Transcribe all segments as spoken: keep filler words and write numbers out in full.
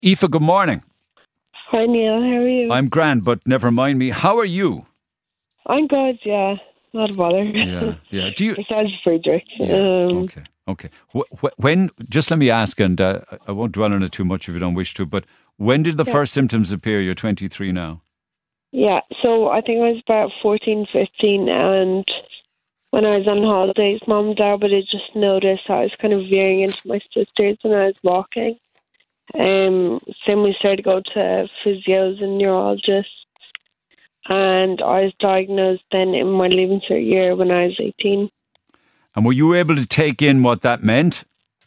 Aoife, good morning. Hi Neil, how are you? I'm grand, but never mind me. How are you? I'm good, yeah. Not a bother. Yeah, yeah. Do you? Besides Friedrich. Yeah. Um, Okay, okay. Wh- wh- When? Just let me ask, and uh, I won't dwell on it too much if you don't wish to. But when did the yeah. first symptoms appear? You're twenty-three now. yeah, so I think I was about fourteen, fifteen, and when I was on holidays, Mum and Dad would have just noticed I was kind of veering into my sisters when I was walking. Um, then we started to go to physios and neurologists, and I was diagnosed then in my leaving cert year when I was eighteen. And were you able to take in what that meant?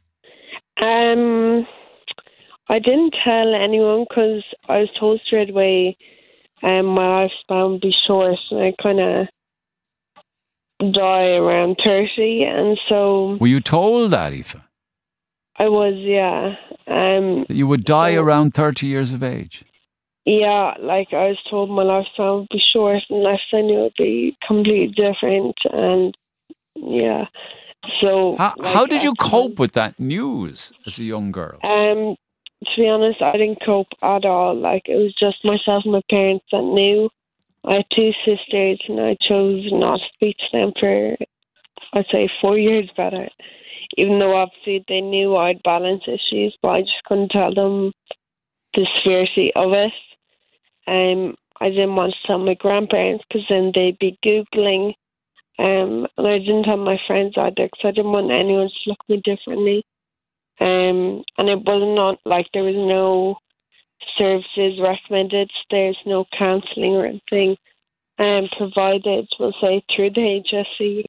Um, I didn't tell anyone because I was told straight away um, my lifespan would be short and I kind of die around thirty. And so Were you told that, Aoife? I was, yeah. Um, That you would die so, around thirty years of age? Yeah, like I was told my lifespan would be short and life I knew would be completely different. And yeah, so. How, like, how did you at cope times- with that news as a young girl? Um, to be honest, I didn't cope at all. Like, it was just myself and my parents that knew. I had two sisters, and I chose not to speak to them for, I'd say, four years better. Even though obviously they knew I had balance issues, but I just couldn't tell them the severity of it. Um, I didn't want to tell my grandparents because then they'd be Googling. Um, and I didn't tell my friends either because I didn't want anyone to look at me differently. Um, and it wasn't not like there was no services recommended. There's no counselling or anything um, provided, we'll say, through the H S C.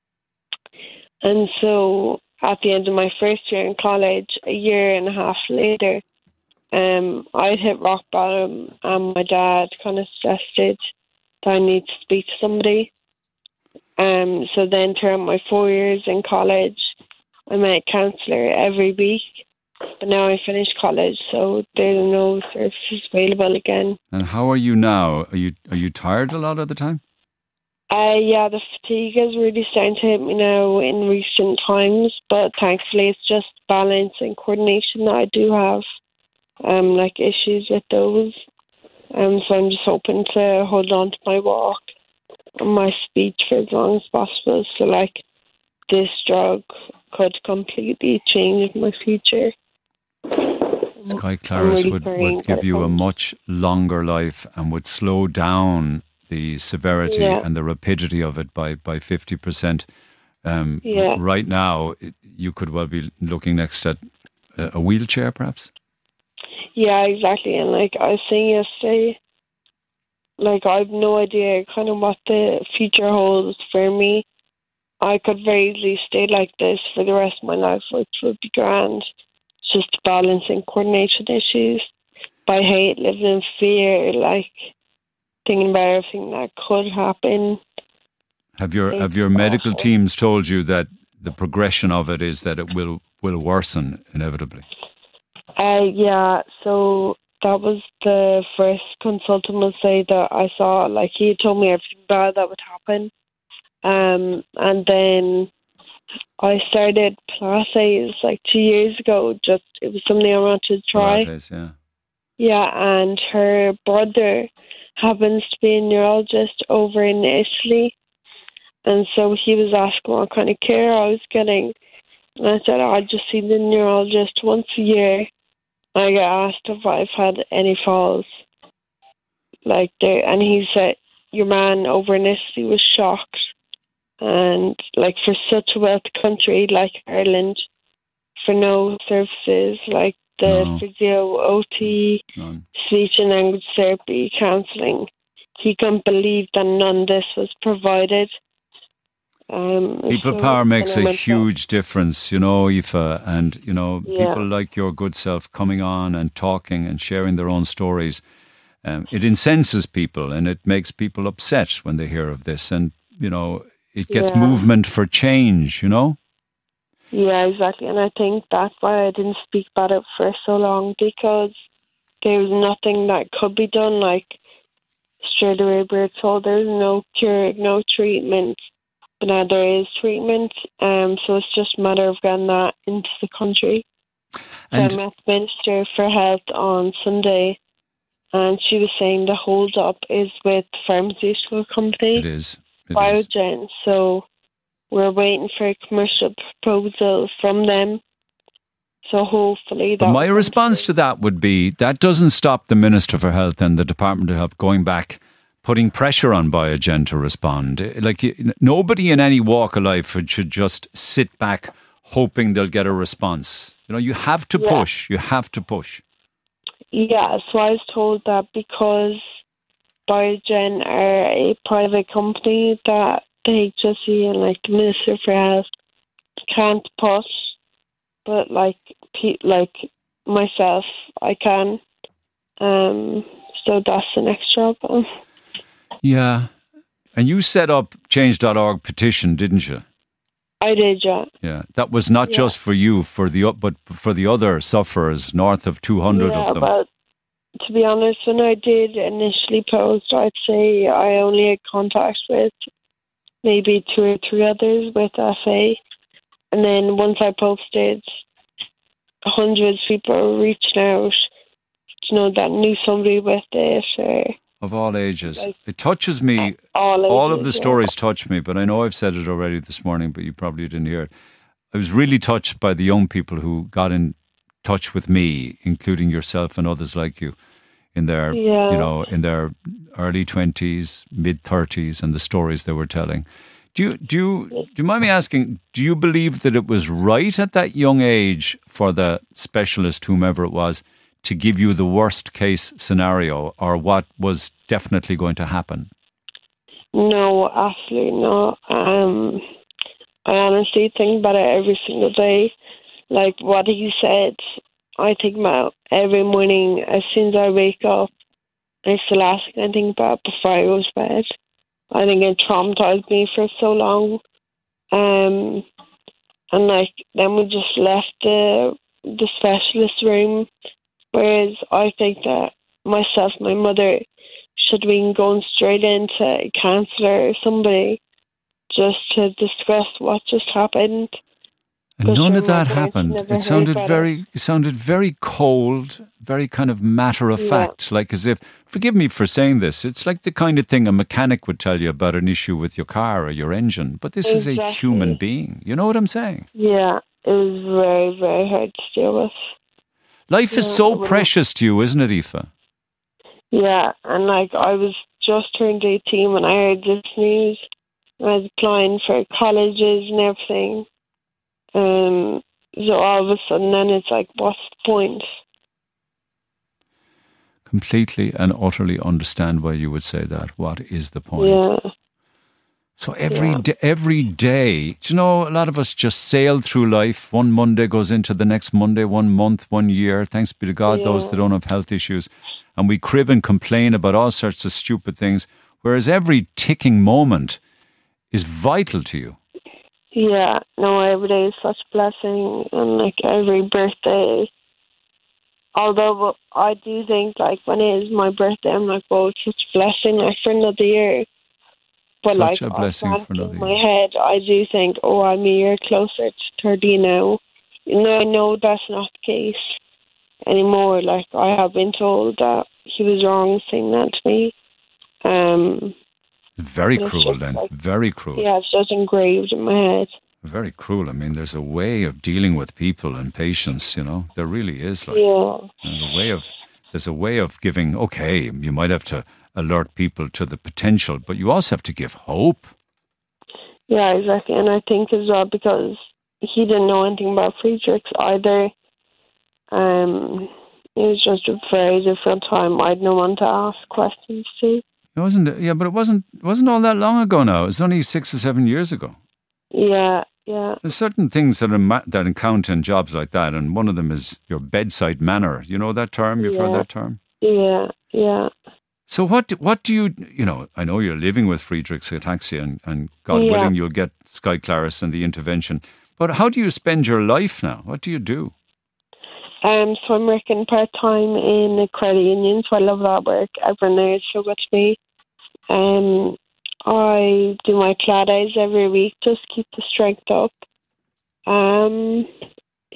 And so at the end of my first year in college, a year and a half later, um, I'd hit rock bottom and my dad kind of suggested that I need to speak to somebody. Um, so then throughout my four years in college, I met a counsellor every week. But now I finished college, so there are no services available again. And how are you now? Are you are you tired a lot of the time? Uh, yeah, the fatigue is really starting to hit me now in recent times, but thankfully it's just balance and coordination that I do have, um, like issues with those. Um, so I'm just hoping to hold on to my walk and my speech for as long as possible. So like this drug could completely change my future. Skyclarys really would, praying would that give it you a won't. much longer life and would slow down the severity Yeah. and the rapidity of it by, by fifty percent. Um, Yeah. Right now, it, you could well be looking next at a, a wheelchair, perhaps? Yeah, exactly. And like I was saying yesterday, like I have no idea kind of what the future holds for me. I could very easily stay like this for the rest of my life, which would be grand. It's just balancing coordination issues. But I hate living in fear, like thinking about everything that could happen. Have your It's have your medical awful. teams told you that the progression of it is that it will, will worsen inevitably? Uh, yeah, so that was the first consultant will say that I saw. Like he had told me everything bad that would happen. Um, and then I started Pilates like two years ago. Just it was something I wanted to try. Pilates, yeah. Yeah, and her brother happens to be a neurologist over in Italy, and so he was asking what kind of care I was getting, and I said I just see the neurologist once a year. I got asked if I've had any falls, like there, and he said your man over in Italy was shocked. And like for such a wealthy country like Ireland, for no services like the No. physio, O T, None. speech and language therapy, counselling, he couldn't believe that none of this was provided. Um, People so power makes then I a went huge difference, you know, Aoife, and, you know, Yeah. people like your good self coming on and talking and sharing their own stories. Um, it incenses people and it makes people upset when they hear of this. And, you know, it gets Yeah. movement for change, you know? Yeah, exactly. And I think that's why I didn't speak about it for so long, because there was nothing that could be done. Like, straight away we were told there's no cure, no treatment. But now there is treatment. Um, so it's just a matter of getting that into the country. And So I met the Minister for Health on Sunday, and she was saying the hold up is with the pharmaceutical company, it is. It is. Biogen. So we're waiting for a commercial proposal from them. So hopefully that. But my will response to come that would be that doesn't stop the Minister for Health and the Department of Health going back, putting pressure on Biogen to respond. Like you- nobody in any walk of life should just sit back hoping they'll get a response. You know, you have to Yeah. push. You have to push. Yeah, so I was told that because Biogen are a private company that the H S E and like the Minister for Health can't push, but like pe- like myself, I can. Um, so that's the next job. Yeah. And you set up change dot org petition, didn't you? I did, yeah. Yeah. That was not Yeah. just for you, for the but for the other sufferers, north of two hundred yeah, of them. but to be honest, when I did initially post, I'd say I only had contact with maybe two or three others with F A. And then once I posted, hundreds of people were reaching out, you know, that knew somebody with it. Or Of all ages. Like- It touches me. all All of ages, the yeah. stories touch me, but I know I've said it already this morning, but you probably didn't hear it. I was really touched by the young people who got in touch with me, including yourself and others like you, in their, Yeah. you know, in their early twenties, mid thirties, and the stories they were telling. Do you, do you, do you mind me asking, do you believe that it was right at that young age for the specialist, whomever it was, to give you the worst case scenario, or what was definitely going to happen? No, absolutely not. Um, I honestly think about it every single day. Like what he said, I think about every morning as soon as I wake up. It's the last thing I think about before I go to bed. I think it traumatized me for so long. Um, and like then we just left the the specialist room. Whereas I think that myself, my mother, should have been going straight into a counsellor or somebody just to discuss what just happened. And Because none your of that mother, she happened. never It sounded heard about very, it sounded very cold, very kind of matter of Yeah. fact, like as if. Forgive me for saying this. It's like the kind of thing a mechanic would tell you about an issue with your car or your engine. But this is a Exactly. human being. You know what I'm saying? Yeah, it was very, very hard to deal with. Life is Yeah, so well- precious to you, isn't it, Aoife? Yeah, and like I was just turned eighteen when I heard this news. I was applying for colleges and everything. Um, so all of a sudden, then it's like, what's the point? Completely and utterly understand why you would say that. What is the point? Yeah, So every Yeah. day, every day, do you know, a lot of us just sail through life. One Monday goes into the next Monday, one month, one year. Thanks be to God, those Yeah. that don't have health issues. And we crib and complain about all sorts of stupid things, whereas every ticking moment is vital to you. yeah. No, every day is such a blessing, and like every birthday. Although I do think, like when it is my birthday, I'm like, oh, it's such a blessing, like for another year. But Such like, a blessing I for another in my year. head, I do think, oh, I'm a year closer to thirty now. You know, I know that's not the case anymore. Like I have been told that he was wrong saying that to me. Um, Very It's cruel just then. like- Very cruel. yeah, it's just engraved in my head. Very cruel. I mean, there's a way of dealing with people and patience, you know. There really is. Like, Yeah, There's a way of there's a way of giving. Okay, you might have to alert people to the potential, but you also have to give hope. yeah, exactly. And I think as well because he didn't know anything about Friedrichs either. Um, it was just a very different time. I had no one to ask questions to. It wasn't. Yeah, but it wasn't. It wasn't all that long ago. Now it's only six or seven years ago. Yeah, yeah, There's certain things that are ma- that count in jobs like that, and one of them is your bedside manner. You know that term? You've heard Yeah. that term. yeah, yeah. So what? What do you? You know, I know you're living with Friedrich's ataxia, and, and God Yeah. willing, you'll get Sky Claris and the intervention. But how do you spend your life now? What do you do? Um, so I'm working part time in a credit union, so I love that work. Everyone there is so good to me. Um, I do my Pilates every week, just keep the strength up. Um,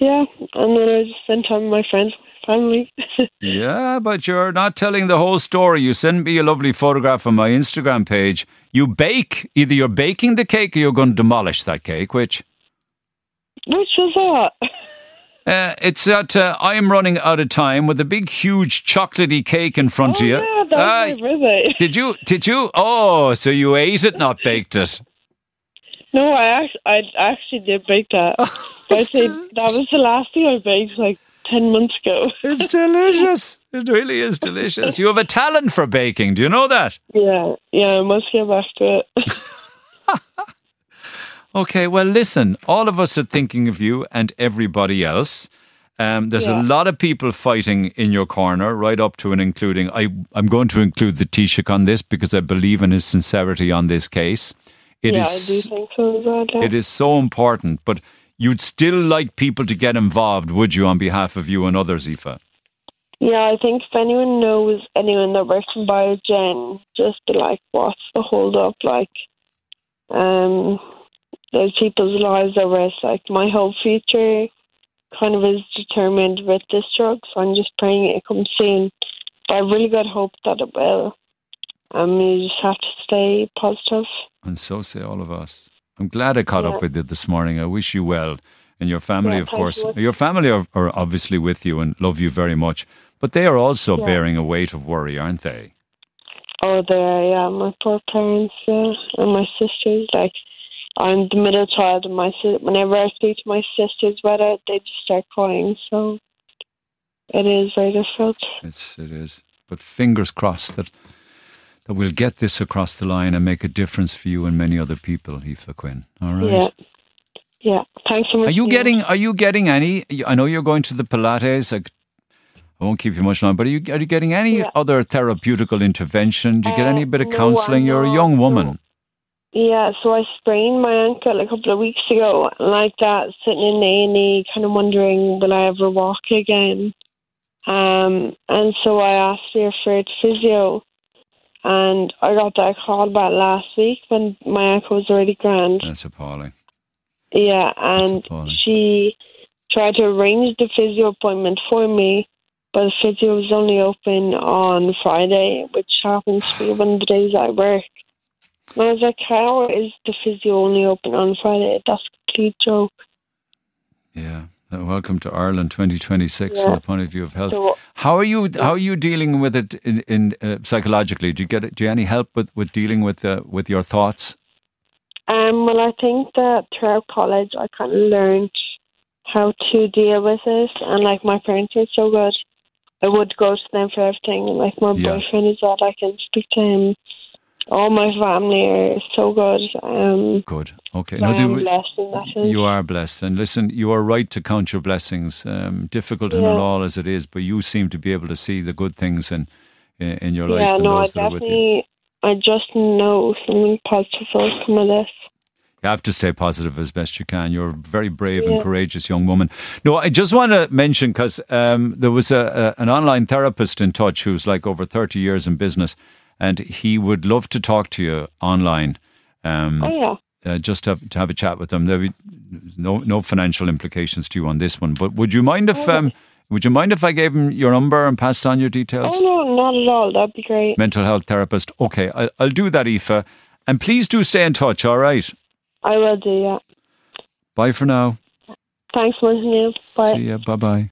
Yeah, and then I just spend time with my friends, family. Yeah, but you're not telling the whole story. You sent me a lovely photograph on my Instagram page. You bake. Either you're baking the cake or you're going to demolish that cake. Which? Which was that? Uh, it's that uh, I am running out of time with a big, huge chocolatey cake in front Oh of you. yeah, that was Uh, my birthday. Did you? Did you? Oh, so you ate it, not baked it. No, I actually, I actually did bake that. But I say that was the last thing I baked, like ten months ago. It's delicious. It really is delicious. You have a talent for baking. Do you know that? Yeah, yeah, I must get back to it. Okay, well, listen, all of us are thinking of you and everybody else. Um, there's Yeah. a lot of people fighting in your corner, right up to and including, I, I'm going to include the Taoiseach on this because I believe in his sincerity on this case. It yeah, is, I do think so as well. Yeah. it is so important, but you'd still like people to get involved, would you, on behalf of you and others, Aoife? Yeah, I think if anyone knows anyone that works in Biogen, just be like, what's the hold up? Like, um, those people's lives are risk. Like, my whole future kind of is determined with this drug, so I'm just praying it comes soon. But I really got hope that it will. Um, you just have to stay positive. And so say all of us. I'm glad I caught Yeah. up with you this morning. I wish you well. And your family, Yeah, of thank course. you. Your family are, are obviously with you and love you very much. But they are also Yeah. bearing a weight of worry, aren't they? Oh, there, yeah, my poor parents, yeah, and my sisters. Like, I'm the middle child, and my si- whenever I speak to my sisters about it, they just start crying. So it is very difficult. It's, it is. But fingers crossed that that we'll get this across the line and make a difference for you and many other people, Aoife Quinn. All right. Yeah, yeah. Thanks so much. Are you Neil. getting? Are you getting any? I know you're going to the Pilates. I, I won't keep you much longer. But are you? Are you getting any Yeah. other therapeutical intervention? Do you get Uh, any bit of no, counselling? I'm You're a not, young no. woman. Yeah, so I sprained my ankle a couple of weeks ago, like that, sitting in A and E, kind of wondering, will I ever walk again? Um, and so I asked her for a physio, and I got that call back last week when my ankle was already grand. That's appalling. Yeah, and appalling. she tried to arrange the physio appointment for me, but the physio was only open on Friday, which happens to be one of the days I work. And I was like, how is the physio only open on Friday? That's a complete joke. Yeah. Uh, Welcome to Ireland twenty twenty-six Yeah. from the point of view of health. So, How are you? How are you dealing with it in, in uh, psychologically? Do you get? Do you any help with, with dealing with uh, with your thoughts? um, well, I think that throughout college, I kind of learned how to deal with it. And, like, my parents are so good. I would go to them for everything. And, like, my Yeah. boyfriend is that I can speak to him. All my family are so good. Um, Good. Okay. I am the- blessed in that sense. You are blessed. And listen, you are right to count your blessings, um, difficult and Yeah. all as it is, but you seem to be able to see the good things in, in, in your life Yeah, and no, I those that are with you. definitely, I just know something positive will come of this. You have to stay positive as best you can. You're a very brave and Yeah. courageous young woman. No, I just want to mention, because um, there was a, a, an online therapist in touch who's like over thirty years in business, and he would love to talk to you online. Um, Oh, yeah. uh, just to have, to have a chat with them. There be no no financial implications to you on this one, but would you mind if um, would you mind if I gave him your number and passed on your details? Oh, no, not at all. That'd be great. Mental health therapist. Okay, I, I'll do that, Aoife, and please do stay in touch. All right. I will do, yeah. Bye for now. Thanks, much, Neil. Bye. See ya. Bye bye.